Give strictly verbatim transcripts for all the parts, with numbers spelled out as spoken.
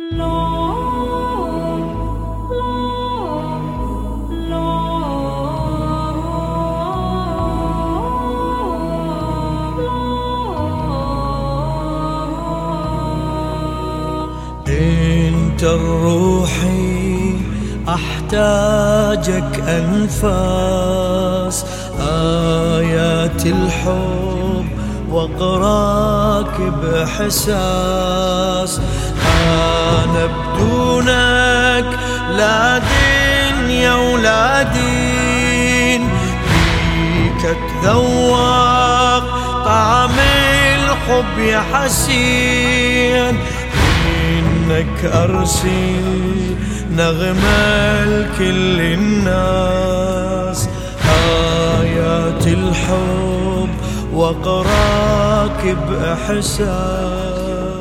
انت الروحي احتاجك انفاس، آيات الحب واقراك باحساس. انا بدونك لا دنيا ولا دين، بيك اتذوق طعم الحب يا حسين. انك ارسل نغمة لكل الناس، آيات الحب واقراك باحساس.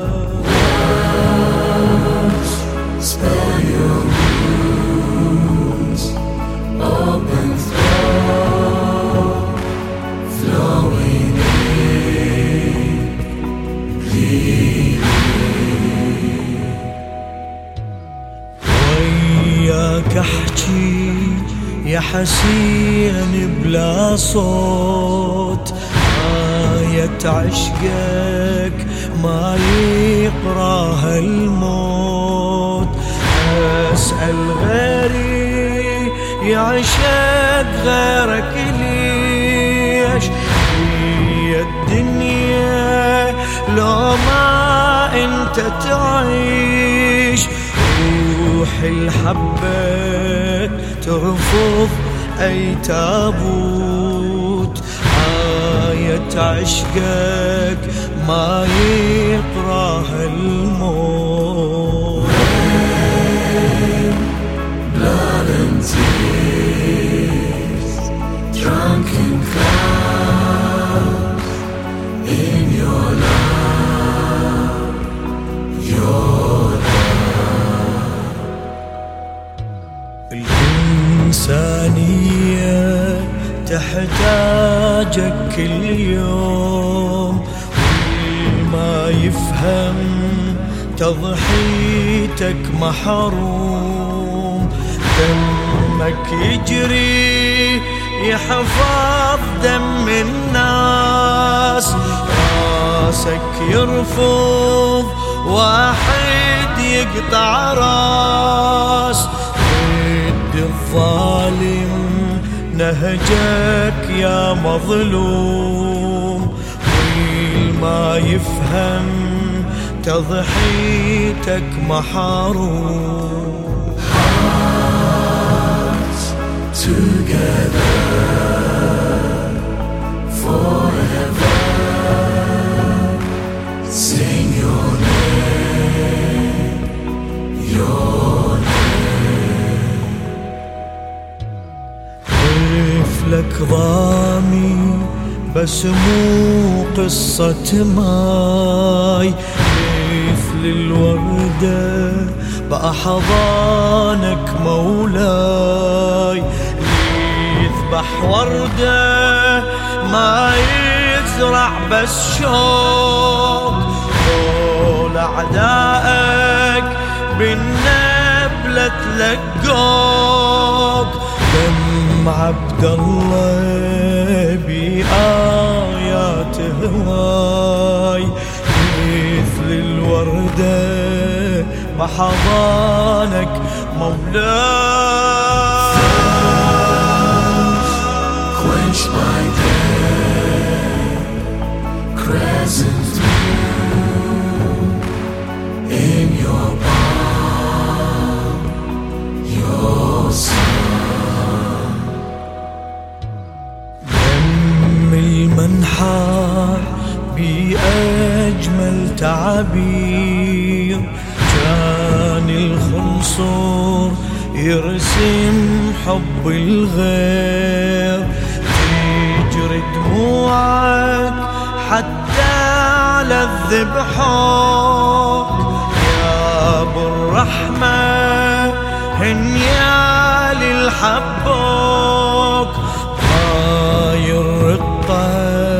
Spare your wounds, open throat, flowing in, bleeding. وياك احكي يا حسين بلا صوت، آية عشقك ما يقراها الموت. أسأل غيري يعشق غيرك ليش، هي الدنيا لو ما انت تعيش. روحي الحبة ترفض اي تابوت، آية عشقك ما يقراها الموت. Blood and tears, drunken clouds in your love, your love. الإنسانية تحتاجك كل يوم، وما يفهم تضحيتك محروم. دمك يجري يحفظ دم الناس، راسك يرفض واحد يقطع راس. ضد الظالم نهجك يا مظلوم، والما يفهم تضحيتك محروم. Hearts together forever, sing your name, your name. طفلك ضامي بس مو قصة ماي، مثل الوردة بأحضانك مولاي. يذبح وردة ما يزرع بس شوق، طول أعدائك بالنبلة تلقوك. دم عبد الله بآيات هواي، مثل الوردة بحضانك مولاي. Quench my day, crescent moon in your palm, your sun. دم المنحار بأجمل تعابير، كان الخنصر يرسم حب الغير. تجري دموعك حتى على الذبحوك، يا ابو الرحمة هنيال الحبوك. هاي الرقة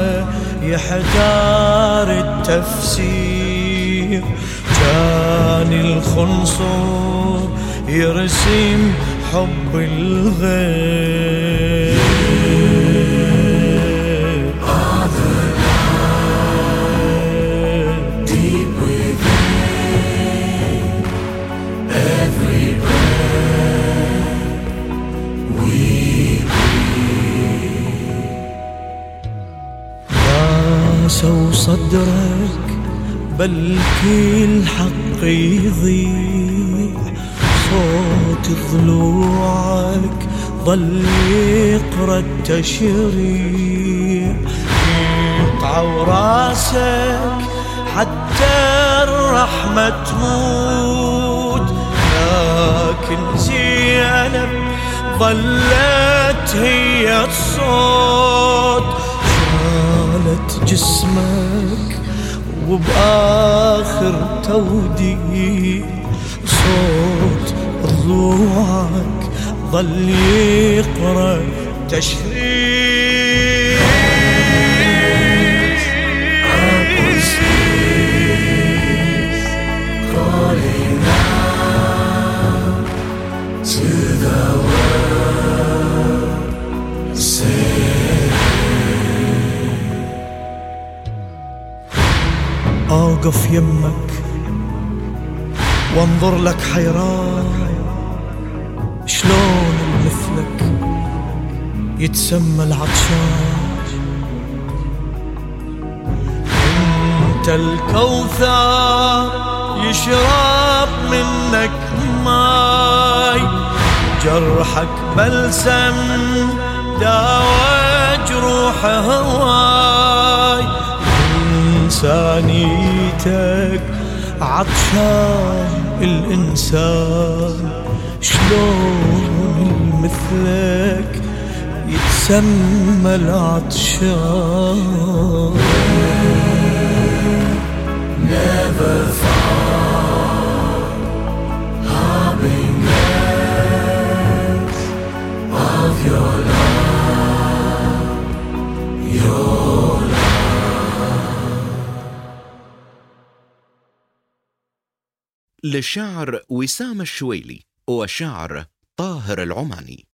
يحتار التفسير، كان جاني الخنصر يرسم حب الغير. Deep within every breath we قاسوا صدرك بلكي الحق يضيع، صوت ضلوعك ظل يقرا التشريع، يقطعوا راسك حتى الرحمة تموت، لكن زينب ظلت هي الصوت، شالت جسمك وبآخر توديع، صوت ضلوعك ظل يقرأ تشريع. calling out to the world, say أوقف يمك وانظر لك حيران، شلون مثلك يتسمى العطشان، انت الكوثر يشرب منك ماي، جرحك بلسم داوى جروح هواي، إنسانيتك عطشان الإنسان، شلون مثلك يتسمى العطشان. never thought harbingers of your love, your love. للشاعر وسام الشويلي والشاعر طاهر العماني.